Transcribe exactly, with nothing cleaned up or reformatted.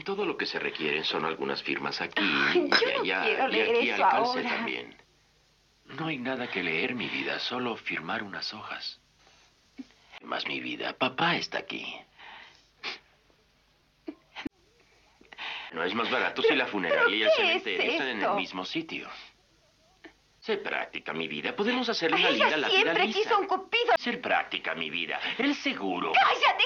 Todo lo que se requieren son algunas firmas aquí Ay, yo y no allá, quiero y leer aquí eso al calce ahora. también. No hay nada que leer, mi vida, solo firmar unas hojas. Más mi vida, papá está aquí. No es más barato si la funeraria y el ¿pero qué es cementerio están en el esto? mismo sitio. Sé práctica, mi vida. Podemos hacerle una Ella linda lápida siempre lisa. quiso un cupido. Ser práctica, mi vida. El seguro. ¡Cállate!